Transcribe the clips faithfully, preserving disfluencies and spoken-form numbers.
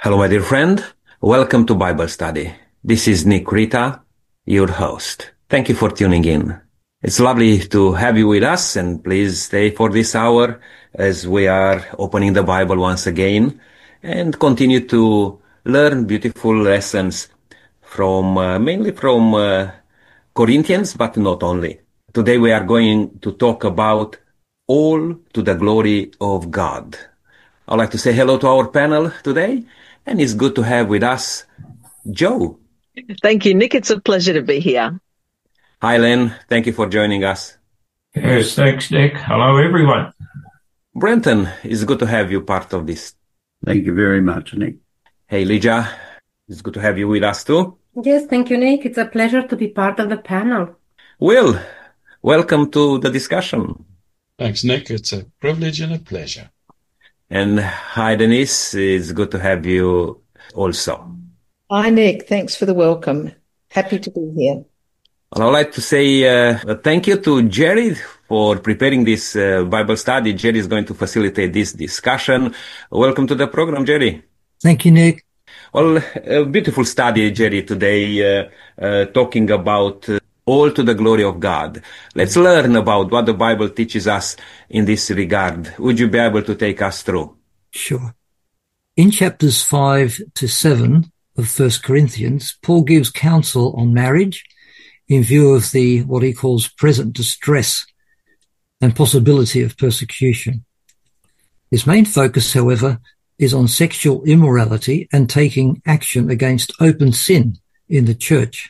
Hello, my dear friend. Welcome to Bible Study. This is Nick Rita, your host. Thank you for tuning in. It's lovely to have you with us, and please stay for this hour as we are opening the Bible once again and continue to learn beautiful lessons from, uh, mainly from uh, Corinthians, but not only. Today we are going to talk about all to the glory of God. I'd like to say hello to our panel today, and it's good to have with us Joe. Thank you, Nick. It's a pleasure to be here. Hi, Len. Thank you for joining us. Yes, thanks, Nick. Hello, everyone. Brenton, it's good to have you part of this. Thank you very much, Nick. Hey, Lydia, it's good to have you with us too. Yes, thank you, Nick. It's a pleasure to be part of the panel. Will, welcome to the discussion. Thanks, Nick. It's a privilege and a pleasure. And hi, Denise. It's good to have you also. Hi, Nick. Thanks for the welcome. Happy to be here. And I'd like to say uh, thank you to Jerry for preparing this uh, Bible study. Jerry is going to facilitate this discussion. Welcome to the program, Jerry. Thank you, Nick. Well, a beautiful study, Jerry, today, uh, uh, talking about uh, all to the glory of God. Let's learn about what the Bible teaches us in this regard. Would you be able to take us through? Sure. In chapters five to seven of First Corinthians, Paul gives counsel on marriage in view of the, what he calls present distress and possibility of persecution. His main focus, however, is on sexual immorality and taking action against open sin in the church.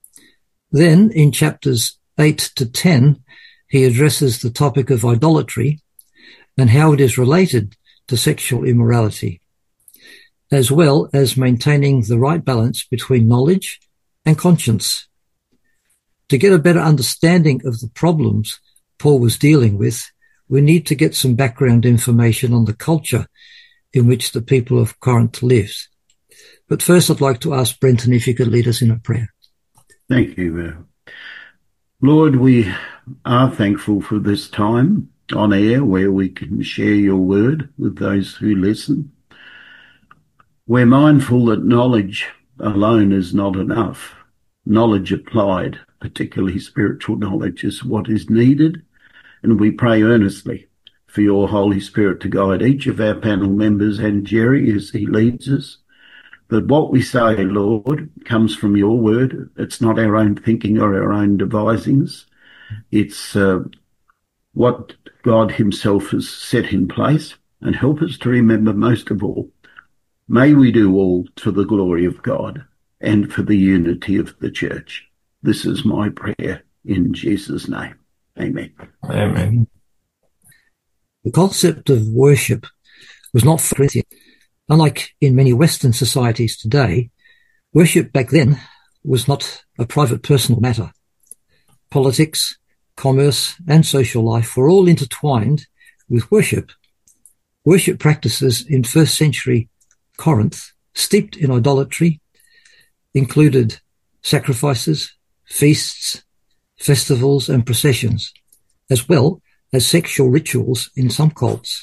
Then, in chapters eight to ten, he addresses the topic of idolatry and how it is related to sexual immorality, as well as maintaining the right balance between knowledge and conscience. To get a better understanding of the problems Paul was dealing with, we need to get some background information on the culture in which the people of Corinth lived. But first, I'd like to ask Brenton if you could lead us in a prayer. Thank you. Uh, Lord, we are thankful for this time on air where we can share your word with those who listen. We're mindful that knowledge alone is not enough. Knowledge applied, particularly spiritual knowledge, is what is needed, and we pray earnestly for your Holy Spirit to guide each of our panel members and Jerry as he leads us. But what we say, Lord, comes from your word. It's not our own thinking or our own devisings. It's uh, what God himself has set in place. And help us to remember most of all, may we do all to the glory of God and for the unity of the church. This is my prayer in Jesus' name. Amen. Amen. The concept of worship was not for Corinthians. Unlike in many Western societies today, worship back then was not a private personal matter. Politics, commerce, and social life were all intertwined with worship. Worship practices in first century Corinth, steeped in idolatry, included sacrifices, feasts, festivals, and processions, as well as sexual rituals in some cults.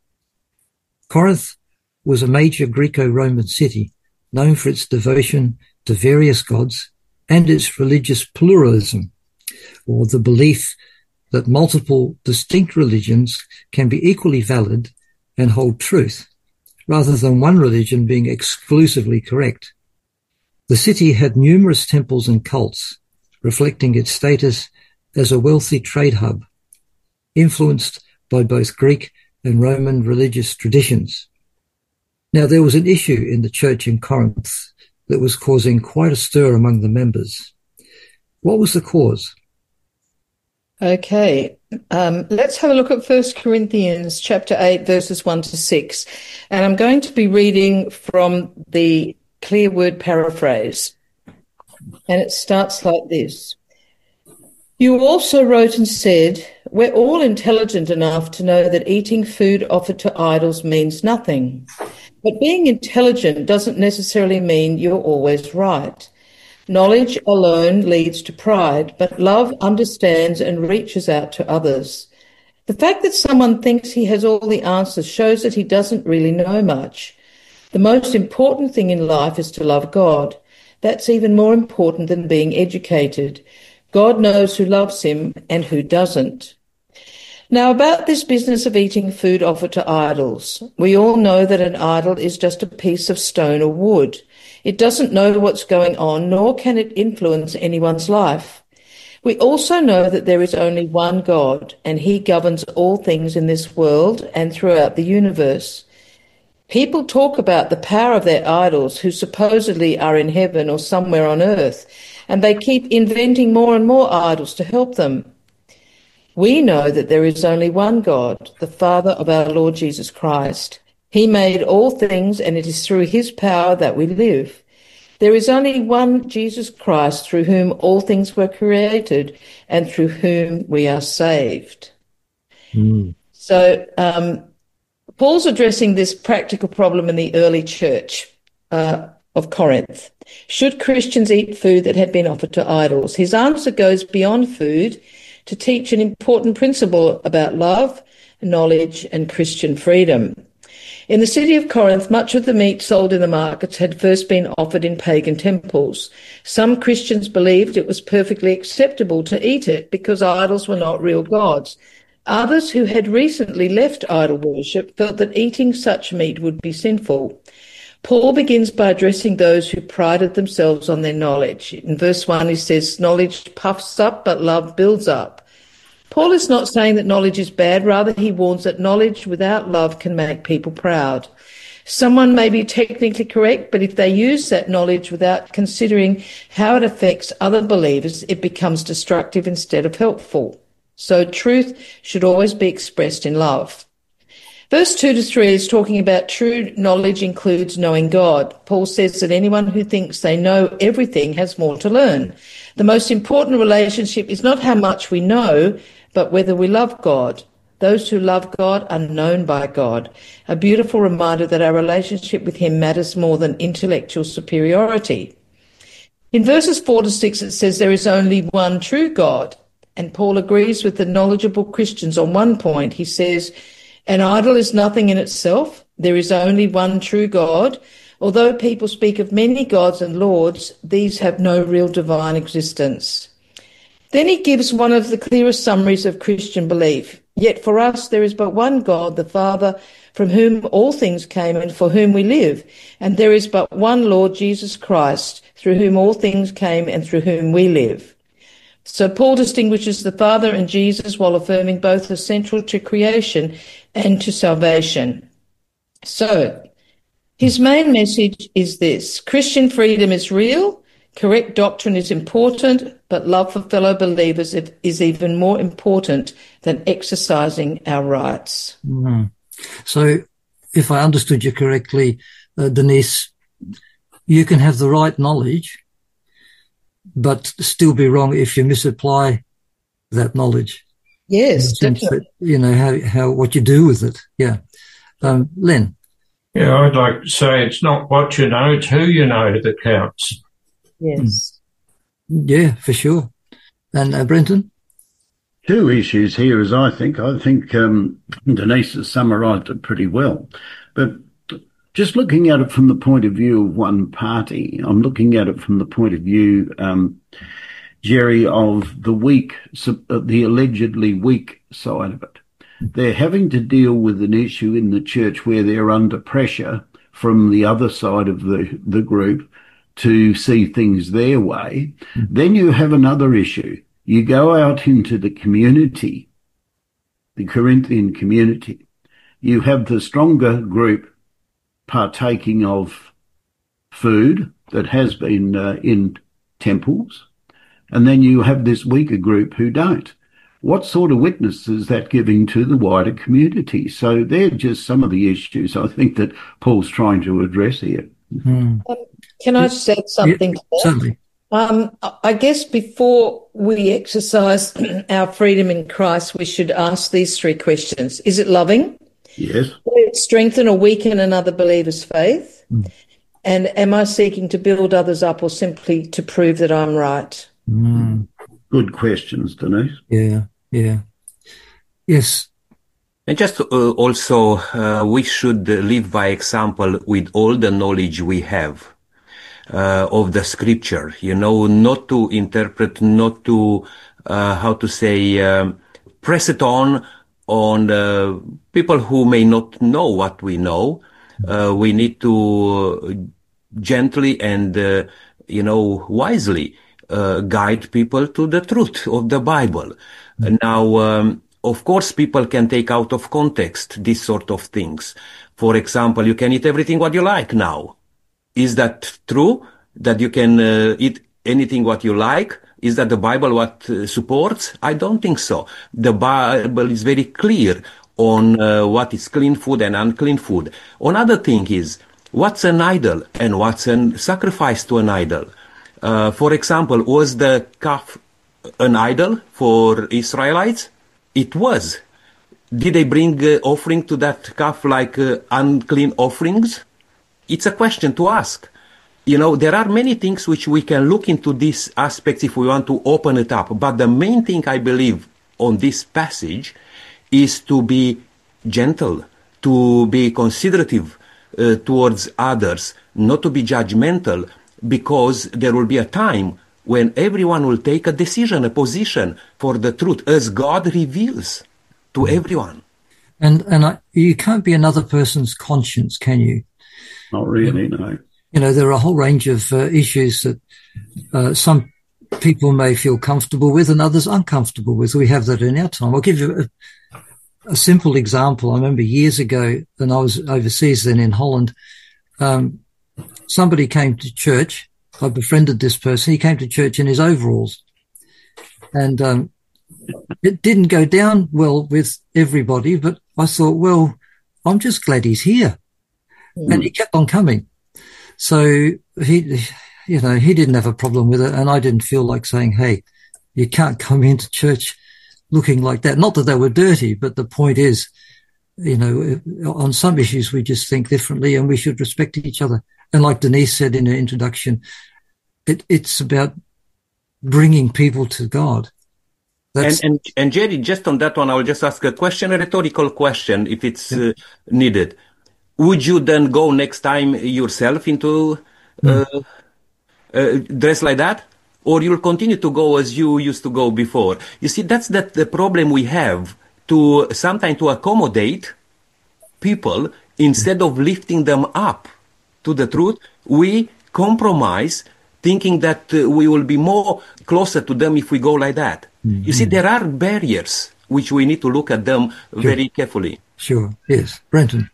Corinth was a major Greco-Roman city known for its devotion to various gods and its religious pluralism, or the belief that multiple distinct religions can be equally valid and hold truth, rather than one religion being exclusively correct. The city had numerous temples and cults, reflecting its status as a wealthy trade hub, influenced by both Greek and Roman religious traditions. Now, there was an issue in the church in Corinth that was causing quite a stir among the members. What was the cause? Okay, um, let's have a look at First Corinthians chapter eight, verses one to six. And I'm going to be reading from the Clear Word Paraphrase. And it starts like this. You also wrote and said, we're all intelligent enough to know that eating food offered to idols means nothing. But being intelligent doesn't necessarily mean you're always right. Knowledge alone leads to pride, but love understands and reaches out to others. The fact that someone thinks he has all the answers shows that he doesn't really know much. The most important thing in life is to love God. That's even more important than being educated. God knows who loves him and who doesn't. Now, about this business of eating food offered to idols, we all know that an idol is just a piece of stone or wood. It doesn't know what's going on, nor can it influence anyone's life. We also know that there is only one God, and he governs all things in this world and throughout the universe. People talk about the power of their idols who supposedly are in heaven or somewhere on earth, and they keep inventing more and more idols to help them. We know that there is only one God, the Father of our Lord Jesus Christ. He made all things, and it is through his power that we live. There is only one Jesus Christ through whom all things were created and through whom we are saved. Mm. So um, Paul's addressing this practical problem in the early church uh, of Corinth. Should Christians eat food that had been offered to idols? His answer goes beyond food to teach an important principle about love, knowledge, and Christian freedom. In the city of Corinth, much of the meat sold in the markets had first been offered in pagan temples. Some Christians believed it was perfectly acceptable to eat it because idols were not real gods. Others who had recently left idol worship felt that eating such meat would be sinful. Paul begins by addressing those who prided themselves on their knowledge. In verse one, he says, knowledge puffs up, but love builds up. Paul is not saying that knowledge is bad. Rather, he warns that knowledge without love can make people proud. Someone may be technically correct, but if they use that knowledge without considering how it affects other believers, it becomes destructive instead of helpful. So truth should always be expressed in love. Verse two to three is talking about true knowledge includes knowing God. Paul says that anyone who thinks they know everything has more to learn. The most important relationship is not how much we know, but whether we love God. Those who love God are known by God. A beautiful reminder that our relationship with him matters more than intellectual superiority. In verses four to six, it says there is only one true God. And Paul agrees with the knowledgeable Christians on one point. He says, an idol is nothing in itself. There is only one true God. Although people speak of many gods and lords, these have no real divine existence. Then he gives one of the clearest summaries of Christian belief. Yet for us there is but one God, the Father, from whom all things came and for whom we live. And there is but one Lord, Jesus Christ, through whom all things came and through whom we live. So Paul distinguishes the Father and Jesus while affirming both are central to creation and to salvation. So his main message is this: Christian freedom is real, correct doctrine is important, but love for fellow believers is even more important than exercising our rights. Mm. So if I understood you correctly, uh, Denise, you can have the right knowledge, but still be wrong if you misapply that knowledge. Yes, definitely. That, you know, how, how, what you do with it. Yeah. Um, Len. Yeah, I'd like to say it's not what you know, it's who you know that counts. Yes. Yeah, for sure. And uh, Brenton? Two issues here, as I think. I think um, Denise has summarised it pretty well. But just looking at it from the point of view of one party, I'm looking at it from the point of view, um, Jerry, of the weak, the allegedly weak side of it. They're having to deal with an issue in the church where they're under pressure from the other side of the, the group to see things their way. Mm. Then you have another issue. You go out into the community, the Corinthian community. You have the stronger group partaking of food that has been uh, in temples, and then you have this weaker group who don't. What sort of witness is that giving to the wider community? So they're just some of the issues I think that Paul's trying to address here. Mm. Um, can I just add something yeah, to that? Certainly. Um, I guess before we exercise our freedom in Christ, we should ask these three questions. Is it loving? Yes. Will it strengthen or weaken another believer's faith? Mm. And am I seeking to build others up or simply to prove that I'm right? Mm. Good questions, Denise. Yeah, yeah. Yes. And just uh, also, uh, we should live by example with all the knowledge we have uh, of the scripture, you know, not to interpret, not to, uh, how to say, um, press it on, on uh, people who may not know what we know. Uh, we need to gently and, uh, you know, wisely uh, guide people to the truth of the Bible. Mm-hmm. Now, um, of course, people can take out of context these sort of things. For example, you can eat everything what you like now. Is that true? That you can uh, eat anything what you like? Is that the Bible what uh, supports? I don't think so. The Bible is very clear on uh, what is clean food and unclean food. Another thing is, what's an idol and what's a sacrifice to an idol? Uh, for example, was the calf an idol for Israelites? It was. Did they bring uh, offering to that calf like uh, unclean offerings? It's a question to ask. You know, there are many things which we can look into these aspects if we want to open it up. But the main thing I believe on this passage is to be gentle, to be considerative uh, towards others, not to be judgmental, because there will be a time when everyone will take a decision, a position for the truth, as God reveals to everyone. And and I, you can't be another person's conscience, can you? Not really, no. You know, there are a whole range of uh, issues that uh, some people may feel comfortable with and others uncomfortable with. We have that in our time. I'll give you a, a simple example. I remember years ago, and I was overseas then in Holland, um, somebody came to church. I befriended this person. He came to church in his overalls. And um, it didn't go down well with everybody, but I thought, well, I'm just glad he's here. Mm. And he kept on coming. So he, you know, he didn't have a problem with it, and I didn't feel like saying, hey, you can't come into church looking like that. Not that they were dirty, but the point is, you know, on some issues we just think differently and we should respect each other. And like Denise said in her introduction, it, it's about bringing people to God. And, and, and Jerry, just on that one, I will just ask a question, a rhetorical question, if it's yeah. uh, needed. Would you then go next time yourself into uh, mm. uh, dress like that? Or you'll continue to go as you used to go before? You see, that's that the problem we have, to sometimes to accommodate people instead of lifting them up to the truth. We compromise, thinking that uh, we will be more closer to them if we go like that. Mm-hmm. You see, there are barriers which we need to look at them sure. very carefully. Sure, yes. Brenton.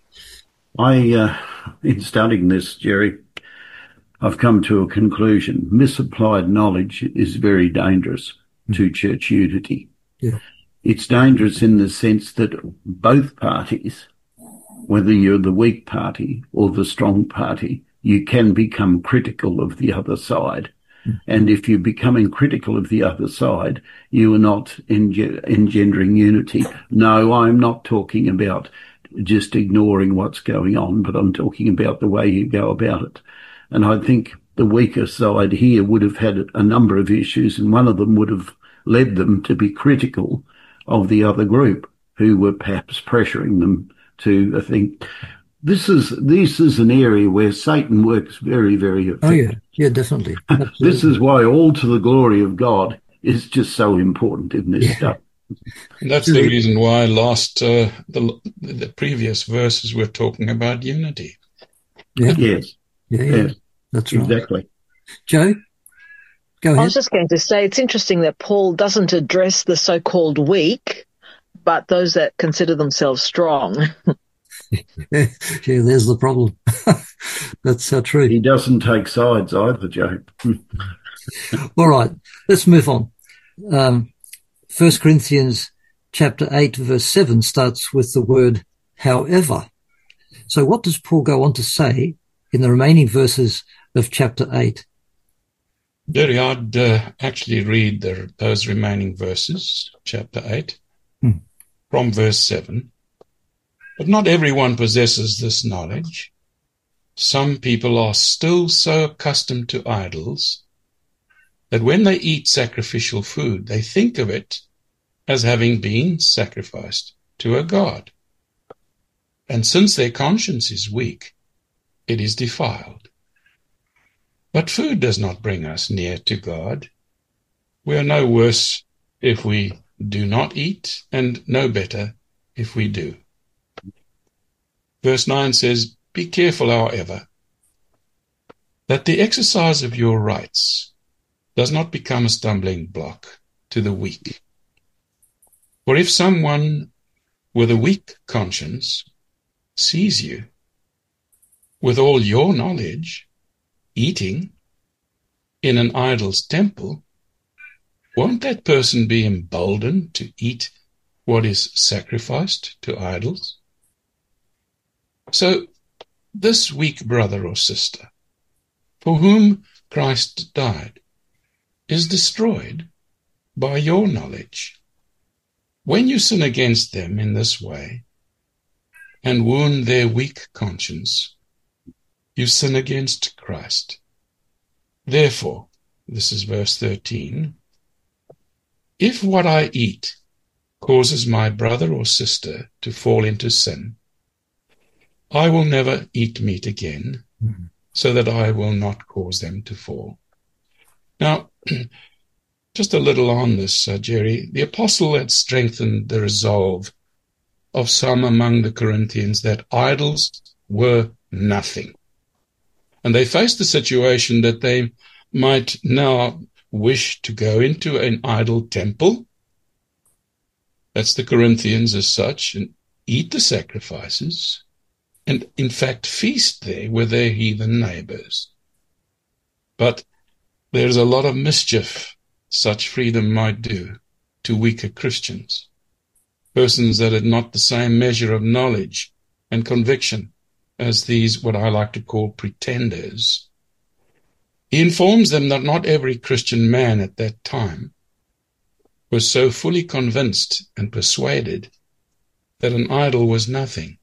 I, uh, in studying this, Jerry, I've come to a conclusion. Misapplied knowledge is very dangerous mm. to church unity. Yeah. It's dangerous in the sense that both parties, whether you're the weak party or the strong party, you can become critical of the other side. Mm. And if you're becoming critical of the other side, you are not enge- engendering unity. No, I'm not talking about just ignoring what's going on, but I'm talking about the way you go about it. And I think the weaker side here would have had a number of issues, and one of them would have led them to be critical of the other group who were perhaps pressuring them to, I think, this is, this is an area where Satan works very, very effectively. Oh, yeah. Yeah, definitely. This is why all to the glory of God is just so important in this yeah. stuff. And that's the reason why last uh, the the previous verses were talking about unity. Yeah. Yes. Yeah, yeah. Yes. That's right. Exactly. Joe, go ahead. I was just going to say, it's interesting that Paul doesn't address the so-called weak, but those that consider themselves strong. yeah, yeah, there's the problem. That's so true. He doesn't take sides either, Joe. All right, let's move on. Um, First Corinthians chapter eight, verse seven starts with the word however. So what does Paul go on to say in the remaining verses of chapter eight? Jerry, I'd uh, actually read the, those remaining verses, chapter eight, hmm. from verse seven. But not everyone possesses this knowledge. Some people are still so accustomed to idols that when they eat sacrificial food, they think of it as having been sacrificed to a god. And since their conscience is weak, it is defiled. But food does not bring us near to God. We are no worse if we do not eat, and no better if we do. Verse nine says, "Be careful, however, that the exercise of your rights does not become a stumbling block to the weak. For if someone with a weak conscience sees you with all your knowledge eating in an idol's temple, won't that person be emboldened to eat what is sacrificed to idols?" So this weak brother or sister, for whom Christ died, is destroyed by your knowledge. When you sin against them in this way and wound their weak conscience, you sin against Christ. Therefore, this is verse thirteen, if what I eat causes my brother or sister to fall into sin, I will never eat meat again, mm-hmm. so that I will not cause them to fall. Now, just a little on this, uh, Jerry. The apostle had strengthened the resolve of some among the Corinthians that idols were nothing. And they faced the situation that they might now wish to go into an idol temple. That's the Corinthians as such, and eat the sacrifices, and in fact feast there with their heathen neighbors. But there's a lot of mischief such freedom might do to weaker Christians, persons that had not the same measure of knowledge and conviction as these, what I like to call pretenders. He informs them that not every Christian man at that time was so fully convinced and persuaded that an idol was nothing.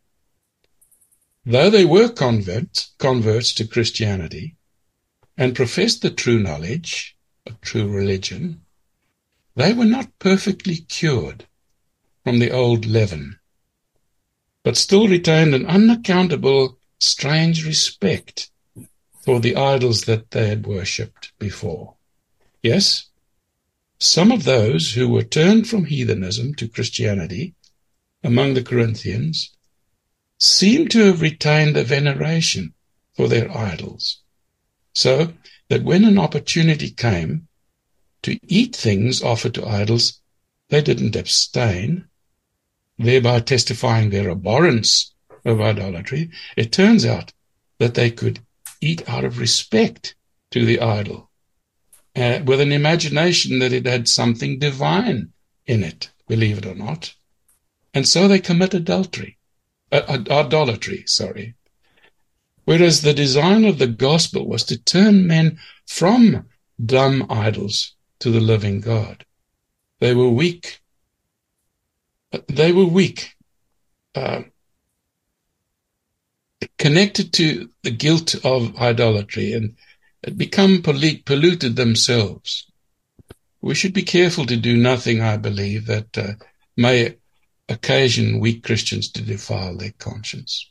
Though they were converts, converts to Christianity and professed the true knowledge, a true religion, they were not perfectly cured from the old leaven, but still retained an unaccountable, strange respect for the idols that they had worshipped before. Yes, some of those who were turned from heathenism to Christianity among the Corinthians seem to have retained a veneration for their idols, so that when an opportunity came to eat things offered to idols, they didn't abstain, thereby testifying their abhorrence of idolatry. It turns out that they could eat out of respect to the idol, uh, with an imagination that it had something divine in it, believe it or not. And so they commit adultery. Uh, idolatry, sorry. Whereas the design of the gospel was to turn men from dumb idols to the living God. They were weak. They were weak, uh, connected to the guilt of idolatry, and had become pollute, polluted themselves. We should be careful to do nothing, I believe, that uh, may occasion weak Christians to defile their conscience.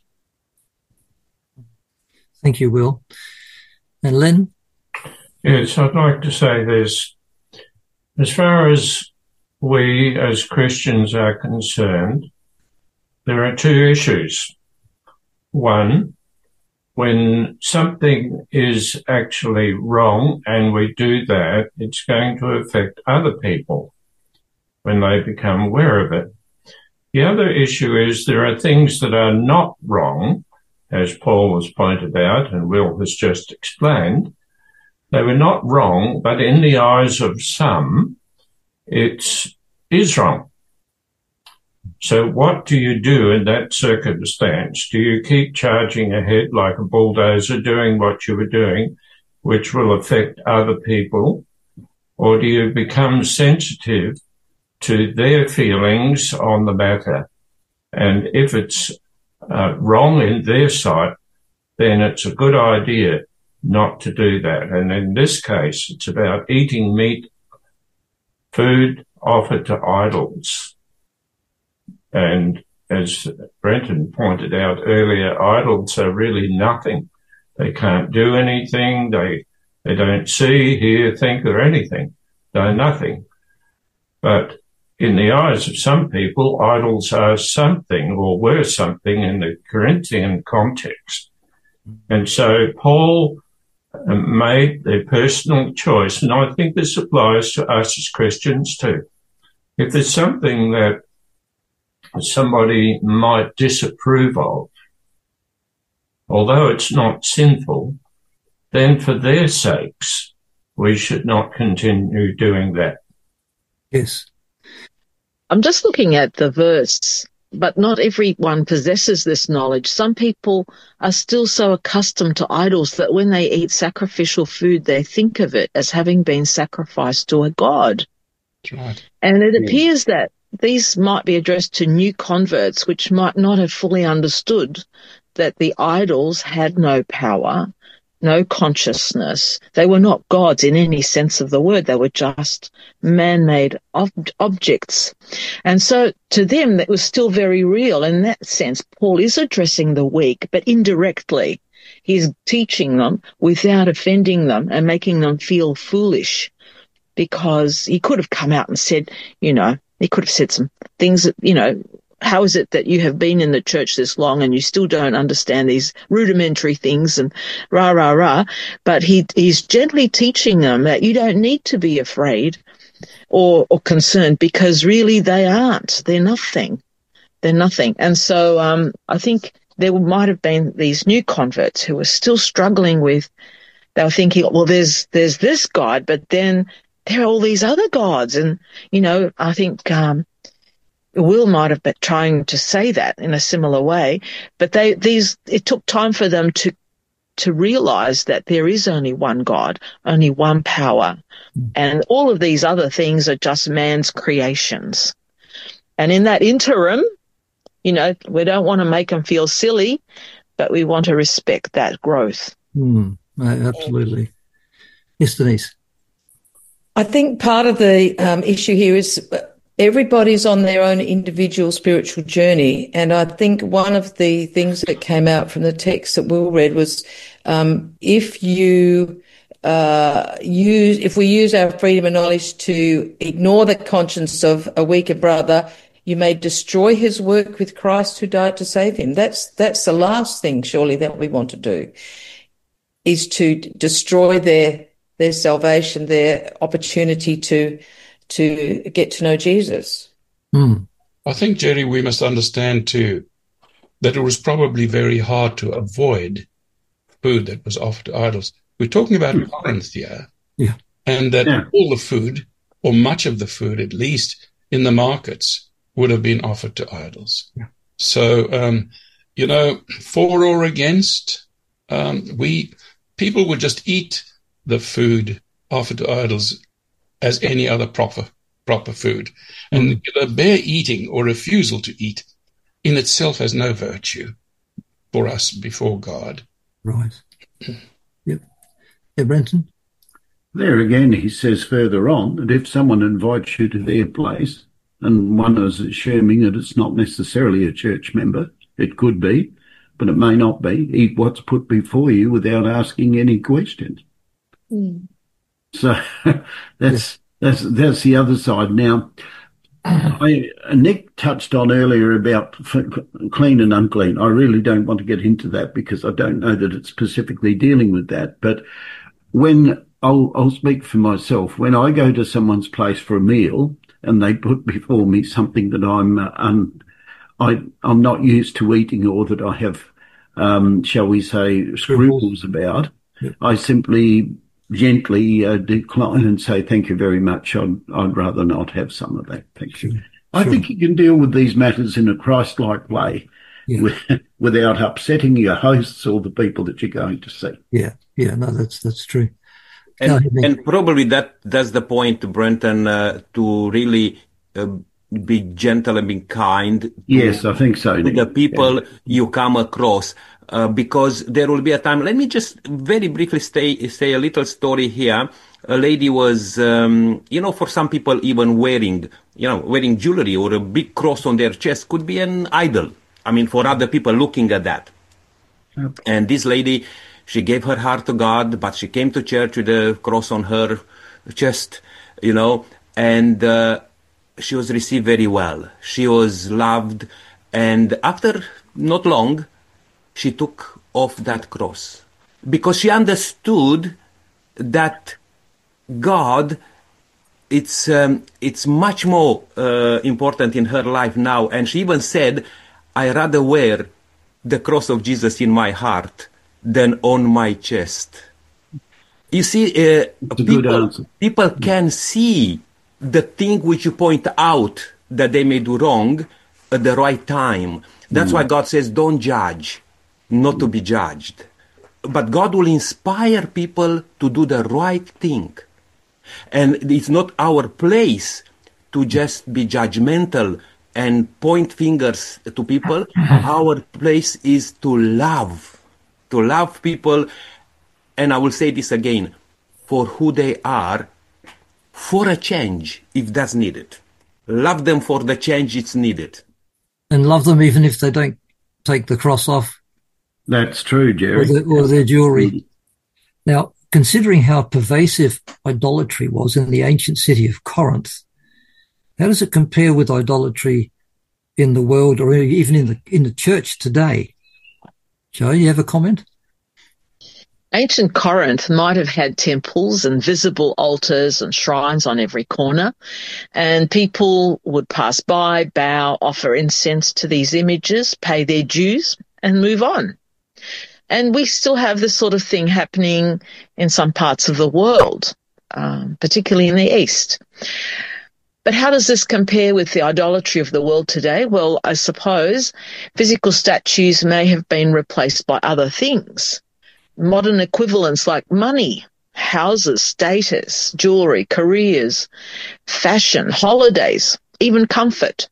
Thank you, Will. And Len? Yes, I'd like to say this. As far as we as Christians are concerned, there are two issues. One, when something is actually wrong and we do that, it's going to affect other people when they become aware of it. The other issue is there are things that are not wrong, as Paul has pointed out and Will has just explained. They were not wrong, but in the eyes of some, it is wrong. So what do you do in that circumstance? Do you keep charging ahead like a bulldozer, doing what you were doing, which will affect other people? Or do you become sensitive to their feelings on the matter? And if it's uh, wrong in their sight, then it's a good idea not to do that. And in this case, it's about eating meat, food offered to idols. And as Brenton pointed out earlier, idols are really nothing. They can't do anything. They they don't see, hear, think, or anything. They're nothing. But in the eyes of some people, idols are something or were something in the Corinthian context. And so Paul made their personal choice, and I think this applies to us as Christians too. If there's something that somebody might disapprove of, although it's not sinful, then for their sakes, we should not continue doing that. Yes. I'm just looking at the verse, but not everyone possesses this knowledge. Some people are still so accustomed to idols that when they eat sacrificial food, they think of it as having been sacrificed to a god. That's right. And it Yeah. appears that these might be addressed to new converts, which might not have fully understood that the idols had no power, no consciousness. They were not gods in any sense of the word. They were just man-made ob- objects. And so to them, that was still very real. In that sense, Paul is addressing the weak, but indirectly. He's teaching them without offending them and making them feel foolish, because he could have come out and said, you know, he could have said some things that, you know, how is it that you have been in the church this long and you still don't understand these rudimentary things and rah, rah, rah. But he he's gently teaching them that you don't need to be afraid or, or concerned, because really they aren't. They're nothing. They're nothing. And so um, I think there might have been these new converts who were still struggling with, they were thinking, well, there's there's this God, but then there are all these other gods. And, you know, I think um, Will might have been trying to say that in a similar way, but they these it took time for them to to realize that there is only one God, only one power, mm. and all of these other things are just man's creations. And in that interim, you know, we don't want to make them feel silly, but we want to respect that growth. Mm, absolutely. Yes, Denise. I think part of the um, issue here is everybody's on their own individual spiritual journey. And I think one of the things that came out from the text that Will read was um, if you uh, use, if we use our freedom of knowledge to ignore the conscience of a weaker brother, you may destroy his work with Christ who died to save him. That's, that's the last thing surely that we want to do, is to destroy their, their salvation, their opportunity to, to get to know Jesus. Mm. I think, Jerry, we must understand too that it was probably very hard to avoid food that was offered to idols. We're talking about mm. Corinth here, yeah. and that yeah. all the food, or much of the food at least, in the markets would have been offered to idols. Yeah. So, um, you know, for or against, um, we people would just eat the food offered to idols as any other proper proper food. And mm. the bare eating or refusal to eat in itself has no virtue for us before God. Right. Yep. Yeah, Brenton? There again, he says further on that if someone invites you to their place, and one is assuming that it's not necessarily a church member, it could be, but it may not be, eat what's put before you without asking any questions. Mm. So that's that's that's the other side. Now, I, Nick touched on earlier about clean and unclean. I really don't want to get into that because I don't know that it's specifically dealing with that. But when I'll, I'll speak for myself, when I go to someone's place for a meal and they put before me something that I'm uh, un, I I'm not used to eating, or that I have, um, shall we say, scruples about, yep. I simply gently uh, decline and say, thank you very much. I'd, I'd rather not have some of that. Thank you. Sure. I sure. think you can deal with these matters in a Christ-like way, yeah. with, without upsetting your hosts or the people that you're going to see. Yeah, yeah, no, that's that's true. And, no, and probably that that's the point, Brenton, uh, to really uh, be gentle and be kind. To, yes, I think so. To the people yeah. you come across. Uh, because there will be a time. Let me just very briefly stay, say a little story here. a lady was, um, you know, for some people even wearing, you know, wearing jewelry or a big cross on their chest could be an idol. I mean, for other people looking at that. Yep. And this lady, she gave her heart to God, but she came to church with a cross on her chest, you know, and uh, she was received very well. She was loved, and after not long, she took off that cross because she understood that God, it's um, it's much more uh, important in her life now. And she even said, I rather wear the cross of Jesus in my heart than on my chest. You see, uh, people, people can see the thing which you point out that they may do wrong at the right time. That's mm. why God says, don't judge, not to be judged. But God will inspire people to do the right thing. And it's not our place to just be judgmental and point fingers to people. Our place is to love, to love people. And I will say this again, for who they are, for a change, if that's needed. Love them for the change it's needed. And love them even if they don't take the cross off. That's true, Jerry. Or, the, or their jewelry. Now, considering how pervasive idolatry was in the ancient city of Corinth, how does it compare with idolatry in the world or even in the in the church today? Joe, you have a comment? Ancient Corinth might have had temples and visible altars and shrines on every corner, and people would pass by, bow, offer incense to these images, pay their dues, and move on. And we still have this sort of thing happening in some parts of the world, um, particularly in the East. But how does this compare with the idolatry of the world today? Well, I suppose physical statues may have been replaced by other things. Modern equivalents like money, houses, status, jewelry, careers, fashion, holidays, even comfort.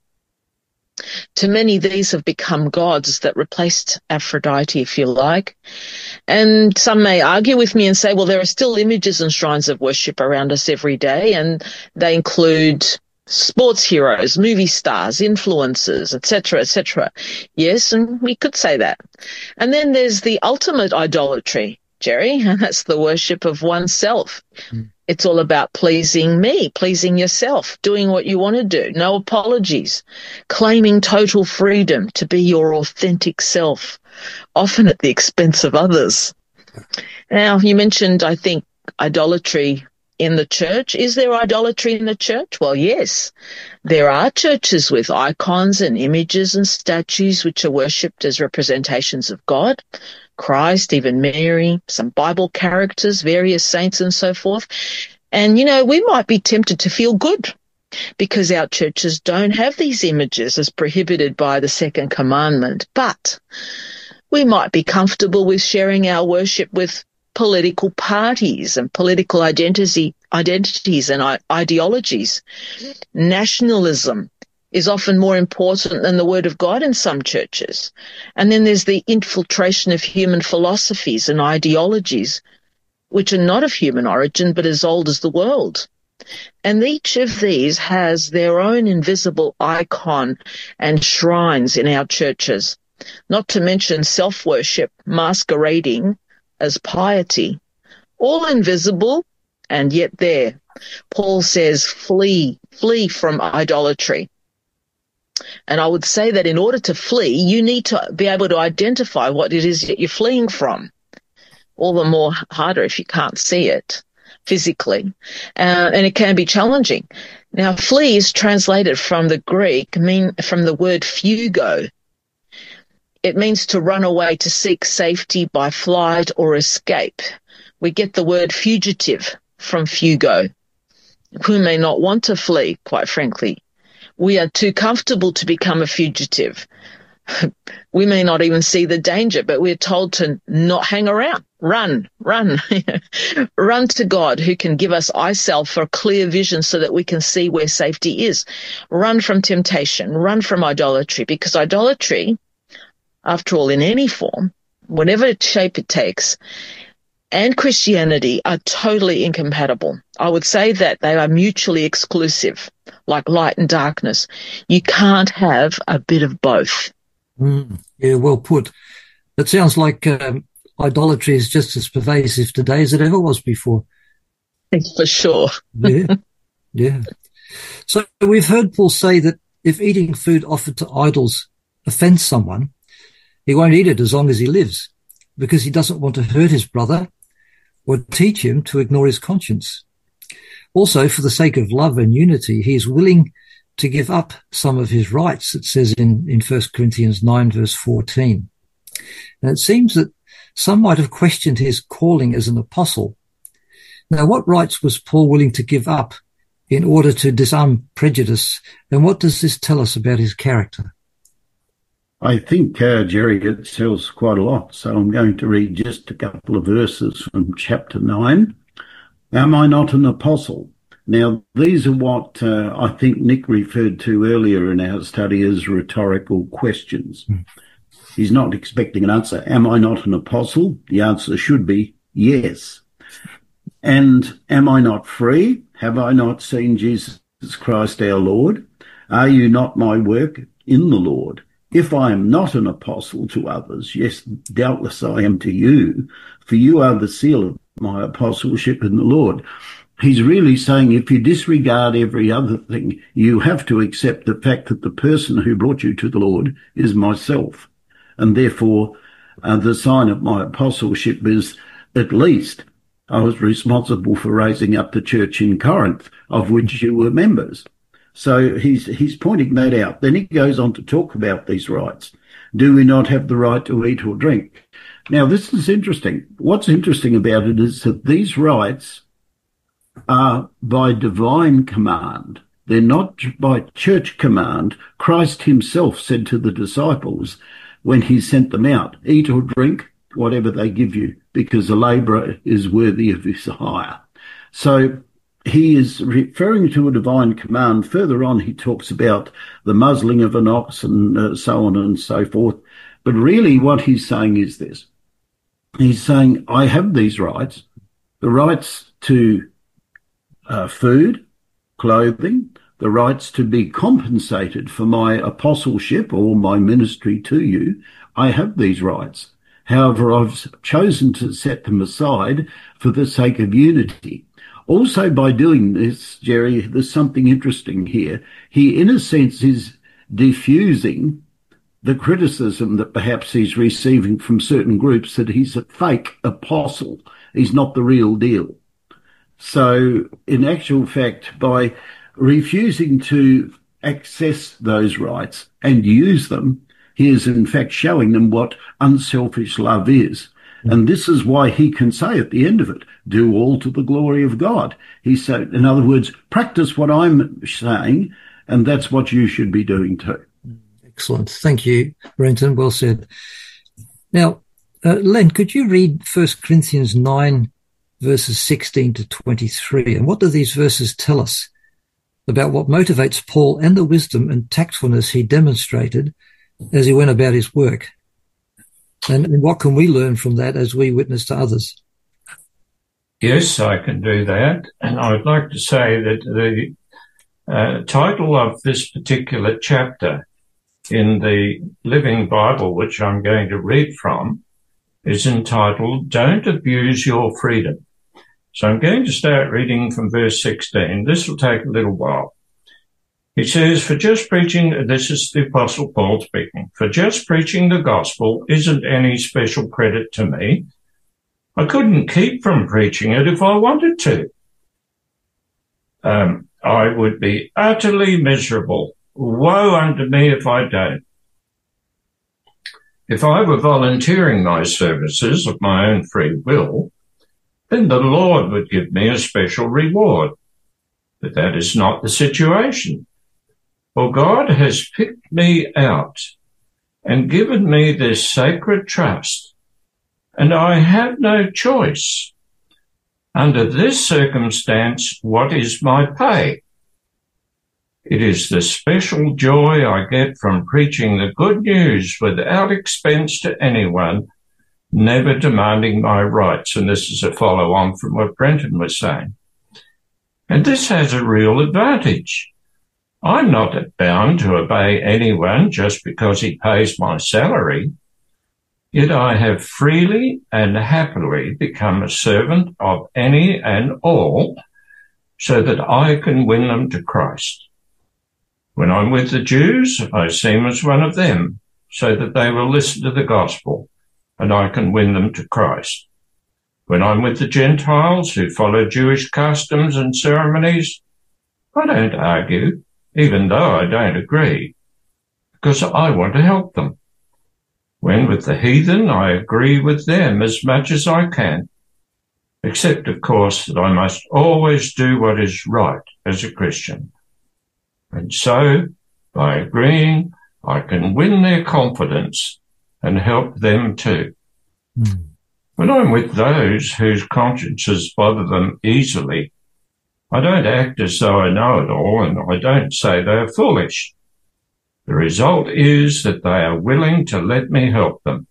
To many, these have become gods that replaced Aphrodite, if you like. And some may argue with me and say, well, there are still images and shrines of worship around us every day, and they include sports heroes, movie stars, influencers, et cetera, et cetera. Yes, and we could say that. And then there's the ultimate idolatry, Jerry, and that's the worship of oneself. Mm. It's all about pleasing me, pleasing yourself, doing what you want to do, no apologies, claiming total freedom to be your authentic self, often at the expense of others. Now, you mentioned, I think, idolatry in the church. Is there idolatry in the church? Well, yes. There are churches with icons and images and statues which are worshipped as representations of God, Christ, even Mary, some Bible characters, various saints and so forth. And, you know, we might be tempted to feel good because our churches don't have these images as prohibited by the second commandment. But we might be comfortable with sharing our worship with political parties and political identity, identities and I- ideologies. Nationalism is often more important than the Word of God in some churches. And then there's the infiltration of human philosophies and ideologies, which are not of human origin, but as old as the world. And each of these has their own invisible icon and shrines in our churches, not to mention self-worship masquerading as piety, all invisible and yet there. Paul says, flee, flee from idolatry. And I would say that in order to flee, you need to be able to identify what it is that you're fleeing from. All the more harder if you can't see it physically. Uh, and it can be challenging. Now, flee is translated from the Greek, mean from the word fugo. It means to run away, to seek safety by flight or escape. We get the word fugitive from fugo. Who may not want to flee, quite frankly. We are too comfortable to become a fugitive. We may not even see the danger, but we're told to not hang around. Run, run. Run to God, who can give us eyesight for a clear vision so that we can see where safety is. Run from temptation. Run from idolatry, because idolatry, after all, in any form, whatever shape it takes, and Christianity are totally incompatible. I would say that they are mutually exclusive, like light and darkness. You can't have a bit of both. Mm, yeah, well put. It sounds like um, idolatry is just as pervasive today as it ever was before. For sure. Yeah, yeah. So we've heard Paul say that if eating food offered to idols offends someone, he won't eat it as long as he lives, because he doesn't want to hurt his brother or teach him to ignore his conscience. Also, for the sake of love and unity, he is willing to give up some of his rights, it says in, in First Corinthians nine, verse fourteen. And it seems that some might have questioned his calling as an apostle. Now, what rights was Paul willing to give up in order to disarm prejudice, and what does this tell us about his character? I think, uh, Jerry, it tells quite a lot. So I'm going to read just a couple of verses from chapter nine. Am I not an apostle? Now, these are what uh, I think Nick referred to earlier in our study as rhetorical questions. Mm. He's not expecting an answer. Am I not an apostle? The answer should be yes. And am I not free? Have I not seen Jesus Christ our Lord? Are you not my work in the Lord? If I am not an apostle to others, yes, doubtless I am to you, for you are the seal of my apostleship in the Lord. He's really saying if you disregard every other thing, you have to accept the fact that the person who brought you to the Lord is myself. And therefore, uh, the sign of my apostleship is at least I was responsible for raising up the church in Corinth, of which you were members. So he's he's pointing that out. Then he goes on to talk about these rights. Do we not have the right to eat or drink? Now, this is interesting. What's interesting about it is that these rights are by divine command. They're not by church command. Christ himself said to the disciples when he sent them out, eat or drink, whatever they give you, because a labourer is worthy of his hire. So he is referring to a divine command. Further on, he talks about the muzzling of an ox and uh, so on and so forth. But really what he's saying is this. He's saying, I have these rights, the rights to uh, food, clothing, the rights to be compensated for my apostleship or my ministry to you. I have these rights. However, I've chosen to set them aside for the sake of unity. Also, by doing this, Jerry, there's something interesting here. He, in a sense, is diffusing the criticism that perhaps he's receiving from certain groups that he's a fake apostle. He's not the real deal. So, in actual fact, by refusing to access those rights and use them, he is in fact showing them what unselfish love is. And this is why he can say at the end of it, do all to the glory of God. He said, in other words, practice what I'm saying, and that's what you should be doing too. Excellent. Thank you, Renton. Well said. Now, uh, Len, could you read First Corinthians nine, verses sixteen to twenty-three? And what do these verses tell us about what motivates Paul and the wisdom and tactfulness he demonstrated as he went about his work? And, and what can we learn from that as we witness to others? Yes, I can do that. And I would like to say that the uh, title of this particular chapter in the Living Bible, which I'm going to read from, is entitled, Don't Abuse Your Freedom. So I'm going to start reading from verse sixteen. This will take a little while. He says, for just preaching, this is the Apostle Paul speaking, for just preaching the gospel isn't any special credit to me. I couldn't keep from preaching it if I wanted to. Um, I would be utterly miserable. Woe unto me if I don't. If I were volunteering my services of my own free will, then the Lord would give me a special reward. But that is not the situation. For God has picked me out and given me this sacred trust, and I have no choice. Under this circumstance, what is my pay? It is the special joy I get from preaching the good news without expense to anyone, never demanding my rights. And this is a follow-on from what Brenton was saying. And this has a real advantage. I'm not bound to obey anyone just because he pays my salary. Yet I have freely and happily become a servant of any and all so that I can win them to Christ. When I'm with the Jews, I seem as one of them so that they will listen to the gospel and I can win them to Christ. When I'm with the Gentiles who follow Jewish customs and ceremonies, I don't argue, even though I don't agree, because I want to help them. When with the heathen, I agree with them as much as I can, except, of course, that I must always do what is right as a Christian. And so, by agreeing, I can win their confidence and help them too. Mm. When I'm with those whose consciences bother them easily, I don't act as though I know it all, and I don't say they are foolish. The result is that they are willing to let me help them.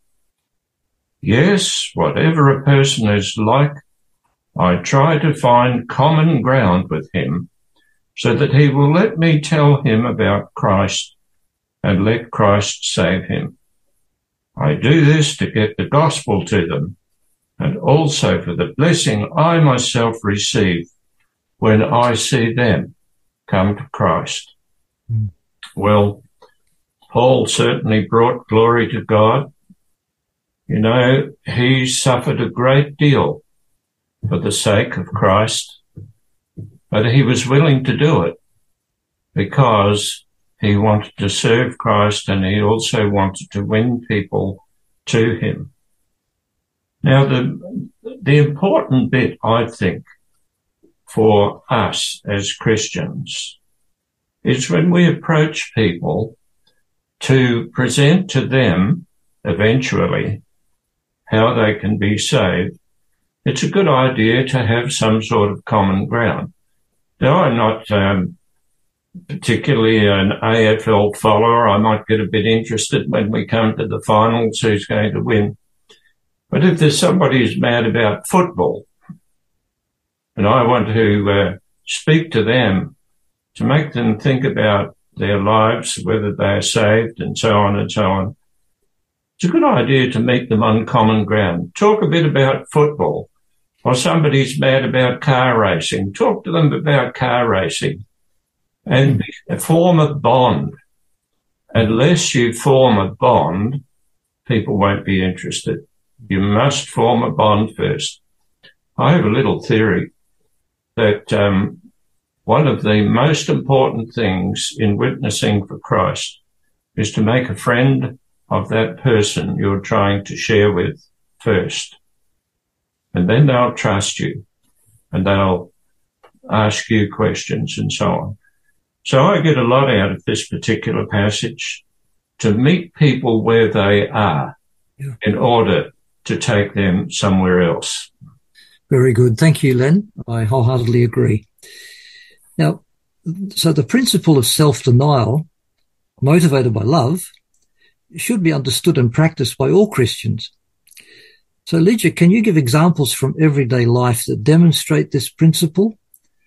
Yes, whatever a person is like, I try to find common ground with him so that he will let me tell him about Christ and let Christ save him. I do this to get the gospel to them and also for the blessing I myself receive when I see them come to Christ. Mm. Well, Paul certainly brought glory to God. You know, he suffered a great deal for the sake of Christ, but he was willing to do it because he wanted to serve Christ and he also wanted to win people to him. Now, the, the important bit, I think, for us as Christians is when we approach people to present to them eventually how they can be saved, it's a good idea to have some sort of common ground. Now, I'm not um, particularly an A F L follower. I might get a bit interested when we come to the finals, who's going to win. But if there's somebody who's mad about football, and I want to uh, speak to them to make them think about their lives, whether they're saved and so on and so on, it's a good idea to meet them on common ground. Talk a bit about football. Or somebody's mad about car racing. Talk to them about car racing and form a bond. Unless you form a bond, people won't be interested. You must form a bond first. I have a little theory that um, one of the most important things in witnessing for Christ is to make a friend of that person you're trying to share with first. And then they'll trust you and they'll ask you questions and so on. So I get a lot out of this particular passage, to meet people where they are Yeah. in order to take them somewhere else. Very good. Thank you, Len. I wholeheartedly agree. Now, so the principle of self-denial, motivated by love, should be understood and practiced by all Christians. So, Lydia, can you give examples from everyday life that demonstrate this principle?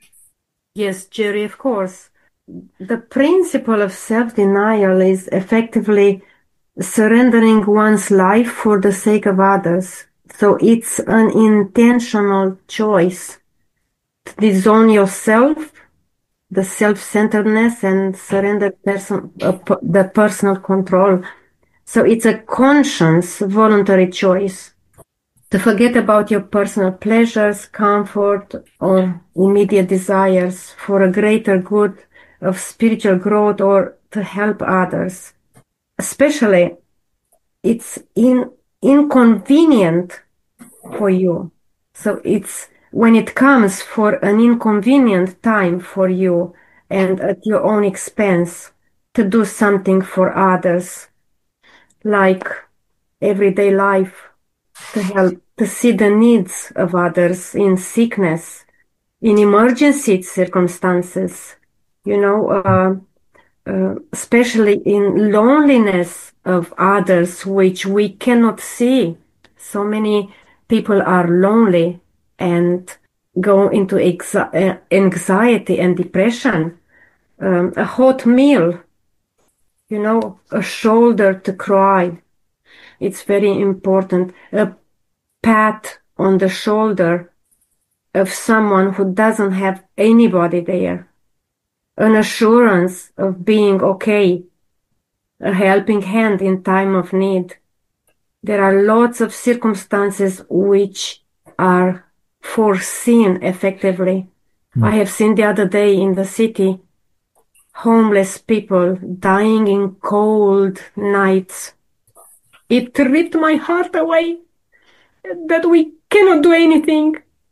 Yes, Jerry, of course. The principle of self-denial is effectively surrendering one's life for the sake of others. So it's an intentional choice to disown yourself, the self-centeredness, and surrender person, uh, the personal control. So it's a conscious, voluntary choice to forget about your personal pleasures, comfort, or immediate desires for a greater good of spiritual growth or to help others. Especially, it's in, inconvenient for you. So it's when it comes for an inconvenient time for you and at your own expense to do something for others, like everyday life, to help to see the needs of others in sickness, in emergency circumstances, you know, uh, uh, especially in loneliness of others, which we cannot see So many people are lonely and go into exi- anxiety and depression. Um, a hot meal, you know, a shoulder to cry. It's very important. A pat on the shoulder of someone who doesn't have anybody there. An assurance of being okay. A helping hand in time of need. There are lots of circumstances which are foreseen effectively. Mm. I have seen the other day in the city homeless people dying in cold nights. It ripped my heart away that we cannot do anything.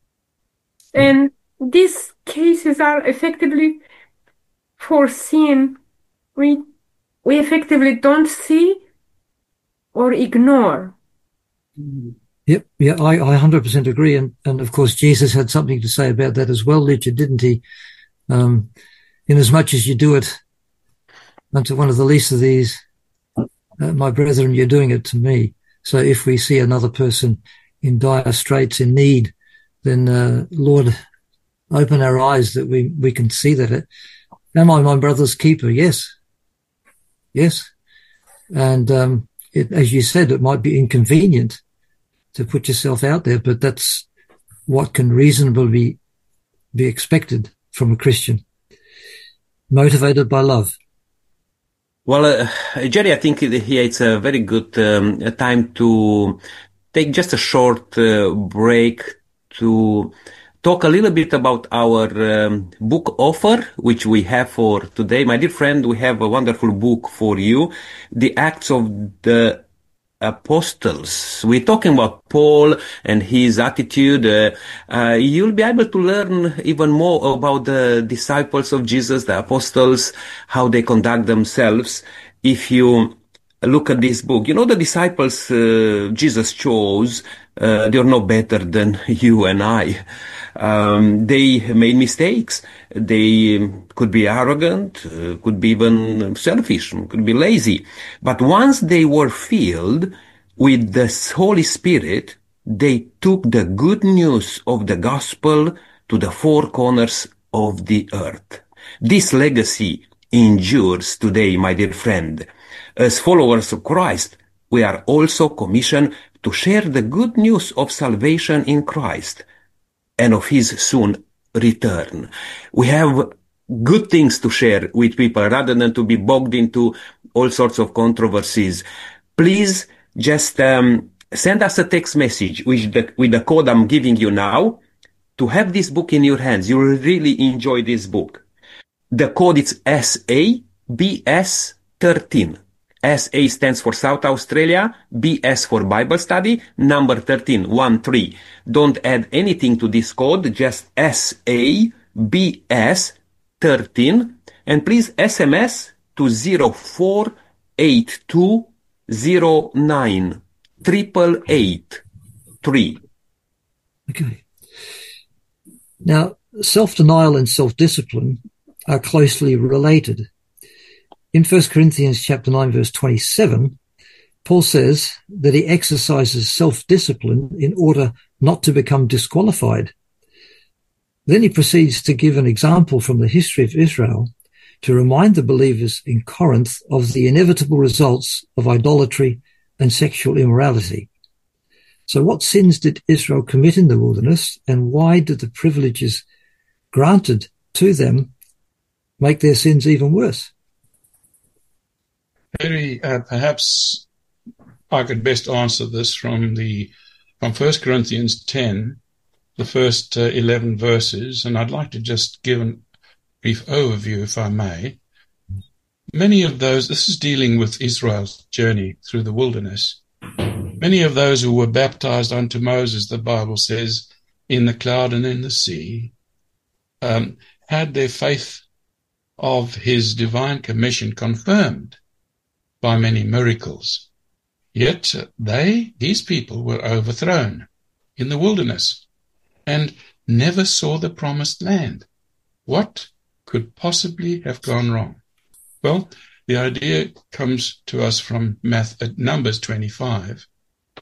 And these cases are effectively foreseen. We, we effectively don't see or ignore. Yep, yeah, I, I one hundred percent agree. And, and of course, Jesus had something to say about that as well, Richard, didn't he? Um, in as much as you do it unto one of the least of these, uh, my brethren, you're doing it to me. So if we see another person in dire straits, in need, then, uh, Lord, open our eyes that we, we can see that. It, am I my brother's keeper? Yes. Yes. And, um, it, as you said, it might be inconvenient to put yourself out there, but that's what can reasonably be, be expected from a Christian, motivated by love. Well, uh, Jerry, I think here it's a very good um, time to take just a short uh, break to talk a little bit about our um, book offer, which we have for today. My dear friend, we have a wonderful book for you, The Acts of the Apostles. We're talking about Paul and his attitude. Uh, uh, you'll be able to learn even more about the disciples of Jesus, the apostles, how they conduct themselves. If you look at this book, you know, the disciples uh, Jesus chose, uh, they're no better than you and I. Um, they made mistakes. They could be arrogant, uh, could be even selfish, could be lazy. But once they were filled with the Holy Spirit, they took the good news of the gospel to the four corners of the earth. This legacy endures today, my dear friend. As followers of Christ, we are also commissioned to share the good news of salvation in Christ and of his soon return. We have good things to share with people rather than to be bogged into all sorts of controversies. Please just um, send us a text message with the, with the code I'm giving you now to have this book in your hands. You will really enjoy this book. The code is S A B S thirteen. S A stands for South Australia, B S for Bible Study, number thirteen, one three. Don't add anything to this code, just S A B S thirteen, and please S M S to zero four eight two zero nine triple eight three. Okay. Now, self-denial and self-discipline are closely related. In First Corinthians chapter nine, verse twenty-seven, Paul says that he exercises self-discipline in order not to become disqualified. Then he proceeds to give an example from the history of Israel to remind the believers in Corinth of the inevitable results of idolatry and sexual immorality. So what sins did Israel commit in the wilderness, and why did the privileges granted to them make their sins even worse? Very, uh, perhaps I could best answer this from the from First Corinthians ten, the first uh, eleven verses, and I'd like to just give a brief overview, if I may. Many of those, this is dealing with Israel's journey through the wilderness. Many of those who were baptized unto Moses, the Bible says, in the cloud and in the sea, um, had their faith of his divine commission confirmed by many miracles. Yet they, these people, were overthrown in the wilderness and never saw the promised land. What could possibly have gone wrong? Well, the idea comes to us from Math, uh, Numbers twenty-five,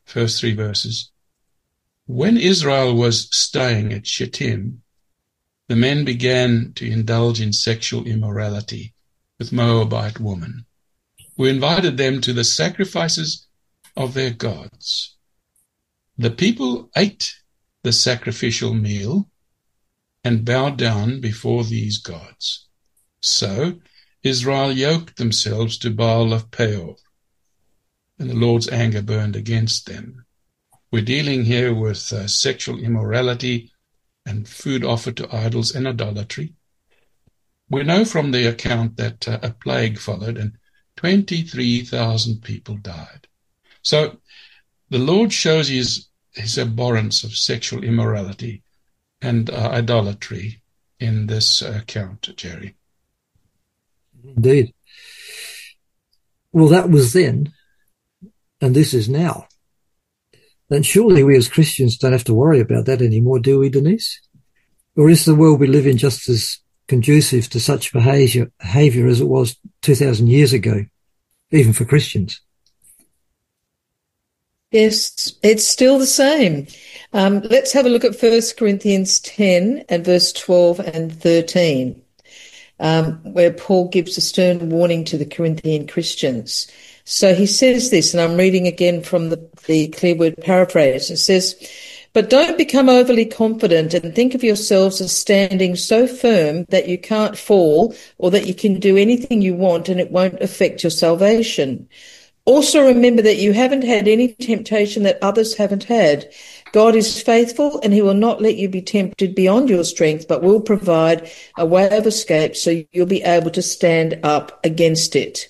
first three verses. When Israel was staying at Shittim, the men began to indulge in sexual immorality with Moabite women, who invited them to the sacrifices of their gods. The people ate the sacrificial meal and bowed down before these gods. So Israel yoked themselves to Baal of Peor, and the Lord's anger burned against them. We're dealing here with uh, sexual immorality and food offered to idols and idolatry. We know from the account that uh, a plague followed and twenty-three thousand people died. So the Lord shows his, his abhorrence of sexual immorality and uh, idolatry in this account, Jerry. Indeed. Well, that was then, and this is now. Then surely we as Christians don't have to worry about that anymore, do we, Denise? Or is the world we live in just as conducive to such behaviour, behaviour as it was two thousand years ago, even for Christians? Yes, it's still the same. Um, let's have a look at First Corinthians ten and verse twelve and thirteen, um, where Paul gives a stern warning to the Corinthian Christians. So he says this, and I'm reading again from the, the Clear Word paraphrase. It says, "But don't become overly confident and think of yourselves as standing so firm that you can't fall or that you can do anything you want and it won't affect your salvation. Also remember that you haven't had any temptation that others haven't had. God is faithful and he will not let you be tempted beyond your strength, but will provide a way of escape so you'll be able to stand up against it."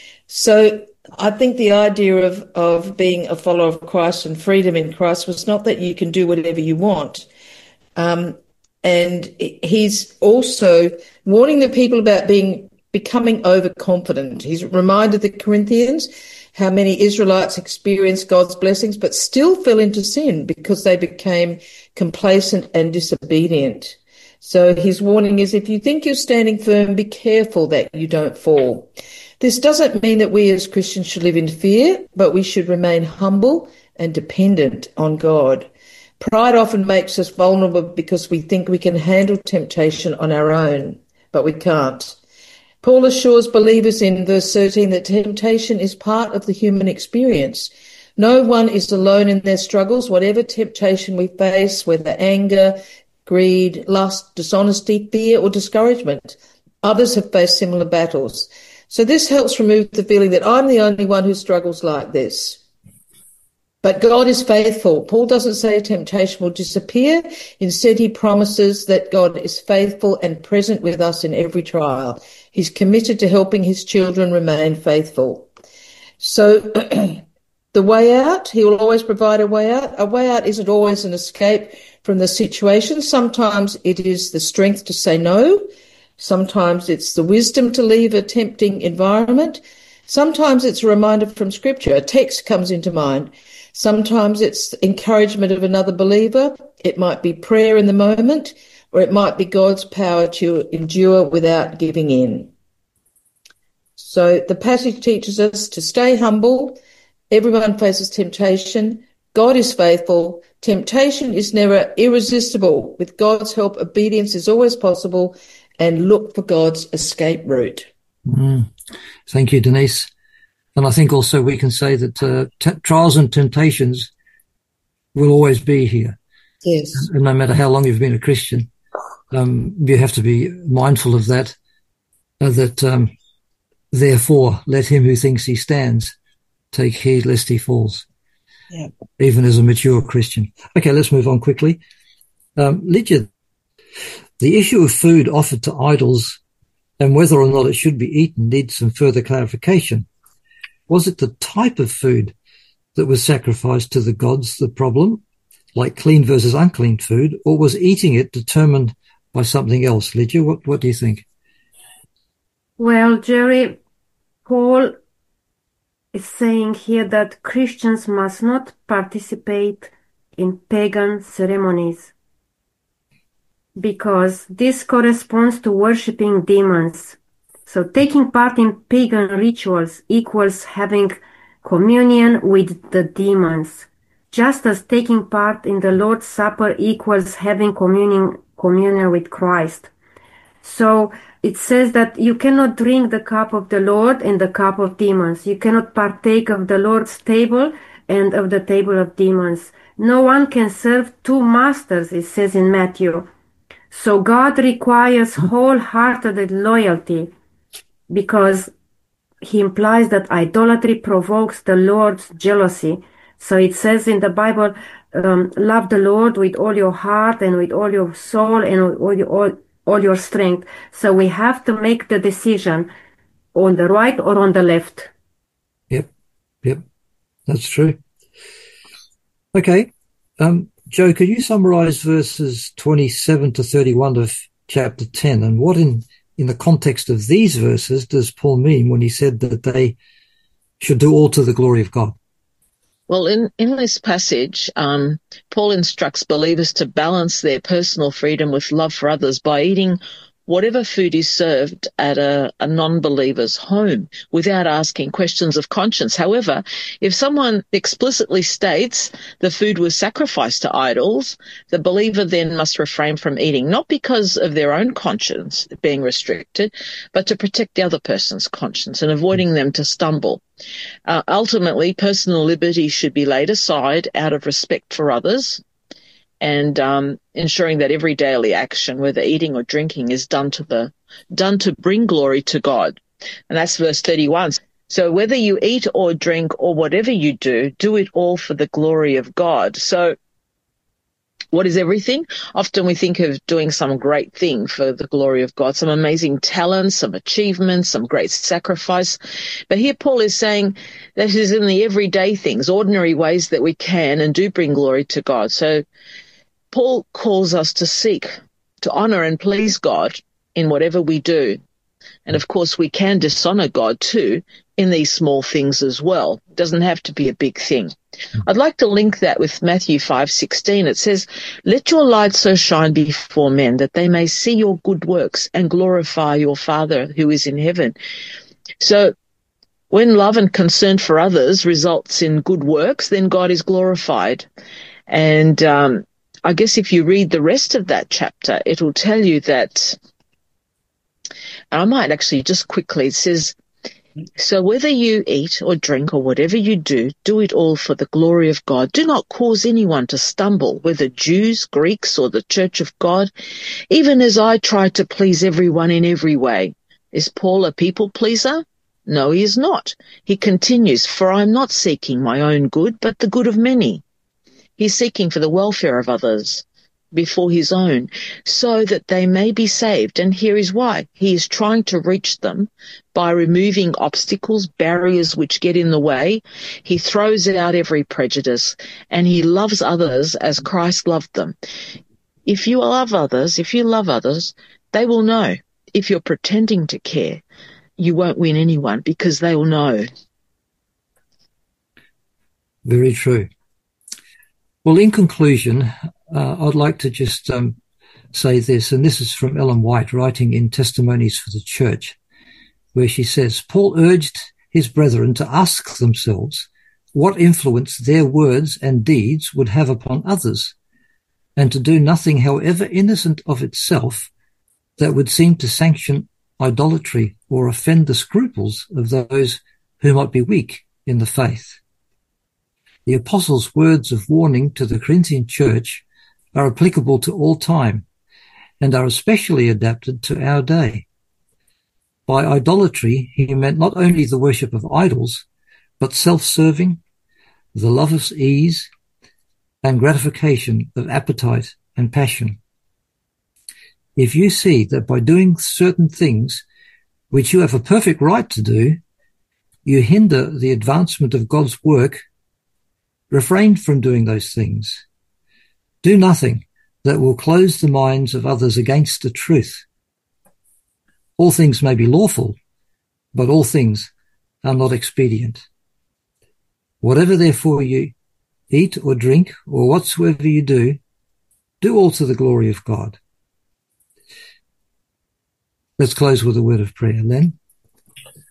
So I think the idea of, of being a follower of Christ and freedom in Christ was not that you can do whatever you want. Um, and he's also warning the people about being becoming overconfident. He's reminded the Corinthians how many Israelites experienced God's blessings but still fell into sin because they became complacent and disobedient. So his warning is, if you think you're standing firm, be careful that you don't fall. This doesn't mean that we as Christians should live in fear, but we should remain humble and dependent on God. Pride often makes us vulnerable because we think we can handle temptation on our own, but we can't. Paul assures believers in verse thirteen that temptation is part of the human experience. No one is alone in their struggles. Whatever temptation we face, whether anger, greed, lust, dishonesty, fear, or discouragement, others have faced similar battles. So this helps remove the feeling that I'm the only one who struggles like this. But God is faithful. Paul doesn't say temptation will disappear. Instead, he promises that God is faithful and present with us in every trial. He's committed to helping his children remain faithful. So the way out, he will always provide a way out. A way out isn't always an escape from the situation. Sometimes it is the strength to say no. Sometimes it's the wisdom to leave a tempting environment. Sometimes it's a reminder from Scripture. A text comes into mind. Sometimes it's encouragement of another believer. It might be prayer in the moment, or it might be God's power to endure without giving in. So the passage teaches us to stay humble. Everyone faces temptation. God is faithful. Temptation is never irresistible. With God's help, obedience is always possible, and look for God's escape route. Mm. Thank you, Denise. And I think also we can say that uh, t- trials and temptations will always be here. Yes. And no matter how long you've been a Christian, um, you have to be mindful of that, uh, that um, therefore let him who thinks he stands take heed lest he falls, yeah. Even as a mature Christian. Okay, let's move on quickly. Um, Lydia, the issue of food offered to idols and whether or not it should be eaten needs some further clarification. Was it the type of food that was sacrificed to the gods the problem, like clean versus unclean food, or was eating it determined by something else? Lydia, what, what do you think? Well, Jerry, Paul is saying here that Christians must not participate in pagan ceremonies, because this corresponds to worshipping demons. So taking part in pagan rituals equals having communion with the demons. just as taking part in the Lord's Supper equals having communion, communion with Christ. So it says that you cannot drink the cup of the Lord and the cup of demons. You cannot partake of the Lord's table and of the table of demons. No one can serve two masters, it says in Matthew. So God requires wholehearted loyalty, because he implies that idolatry provokes the Lord's jealousy. So it says in the Bible, um, love the Lord with all your heart and with all your soul and with all your, all, all your strength. So we have to make the decision on the right or on the left. Yep, yep, that's true. Okay, um, Joe, could you summarize verses twenty-seven to thirty-one of chapter ten, and what in in the context of these verses does Paul mean when he said that they should do all to the glory of God? Well, in, in this passage, um, Paul instructs believers to balance their personal freedom with love for others by eating whatever food is served at a, a non-believer's home without asking questions of conscience. However, if someone explicitly states the food was sacrificed to idols, the believer then must refrain from eating, not because of their own conscience being restricted, but to protect the other person's conscience and avoiding them to stumble. Uh, ultimately, personal liberty should be laid aside out of respect for others, and um, ensuring that every daily action, whether eating or drinking, is done to the done to bring glory to God. And that's verse thirty-one. So whether you eat or drink or whatever you do, do it all for the glory of God. So what is everything? Often we think of doing some great thing for the glory of God, some amazing talent, some achievements, some great sacrifice. But here Paul is saying that it is in the everyday things, ordinary ways that we can and do bring glory to God. So Paul calls us to seek, to honor and please God in whatever we do. And of course, we can dishonor God too in these small things as well. It doesn't have to be a big thing. I'd like to link that with Matthew five sixteen. It says, "Let your light so shine before men that they may see your good works and glorify your Father who is in heaven." So when love and concern for others results in good works, then God is glorified. And um I guess if you read the rest of that chapter, it will tell you that, I might actually just quickly, it says, "So whether you eat or drink or whatever you do, do it all for the glory of God. Do not cause anyone to stumble, whether Jews, Greeks, or the church of God, even as I try to please everyone in every way." Is Paul a people pleaser? No, he is not. He continues, "For I am not seeking my own good, but the good of many." He's seeking for the welfare of others before his own, so that they may be saved. And here is why. He is trying to reach them by removing obstacles, barriers which get in the way. He throws out every prejudice, and he loves others as Christ loved them. If you love others, if you love others, they will know. If you're pretending to care, you won't win anyone, because they will know. Very true. Well, in conclusion, uh, I'd like to just um, say this, and this is from Ellen White, writing in Testimonies for the Church, where she says, "Paul urged his brethren to ask themselves what influence their words and deeds would have upon others, and to do nothing, however innocent of itself, that would seem to sanction idolatry or offend the scruples of those who might be weak in the faith." The Apostle's words of warning to the Corinthian church are applicable to all time and are especially adapted to our day. By idolatry, he meant not only the worship of idols, but self-serving, the love of ease, and gratification of appetite and passion. If you see that by doing certain things which you have a perfect right to do, you hinder the advancement of God's work, refrain from doing those things. Do nothing that will close the minds of others against the truth. All things may be lawful, but all things are not expedient. Whatever therefore you eat or drink, or whatsoever you do, do all to the glory of God. Let's close with a word of prayer, Len.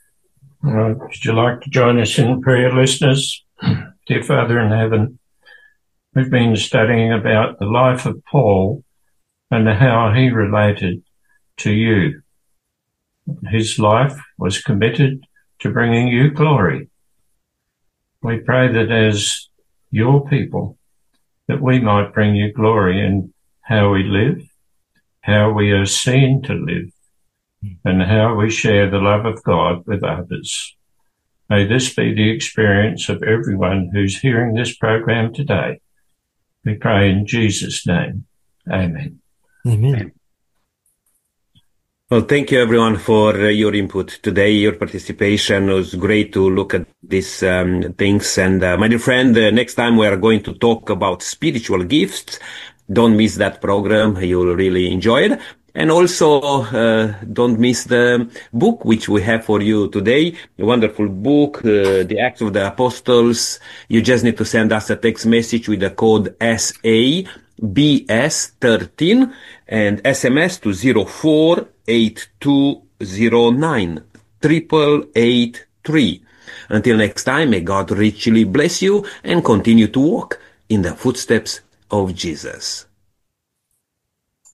Uh, would you like to join us in prayer, listeners? Dear Father in heaven, We've been studying about the life of Paul and how he related to you. His life was committed to bringing you glory. We pray that as your people, that we might bring you glory in how we live, how we are seen to live, and how we share the love of God with others. May this be the experience of everyone who's hearing this program today. We pray in Jesus' name. Amen. Amen. Well, thank you everyone for uh, your input today. Your participation was great to look at these um, things. And uh, my dear friend, uh, next time we are going to talk about spiritual gifts. Don't miss that program. You'll really enjoy it. And also, uh, don't miss the book which we have for you today. A wonderful book, uh, The Acts of the Apostles. You just need to send us a text message with the code S A B S thirteen and S M S to zero four eight two zero nine triple eight three. Until next time, may God richly bless you and continue to walk in the footsteps of Jesus.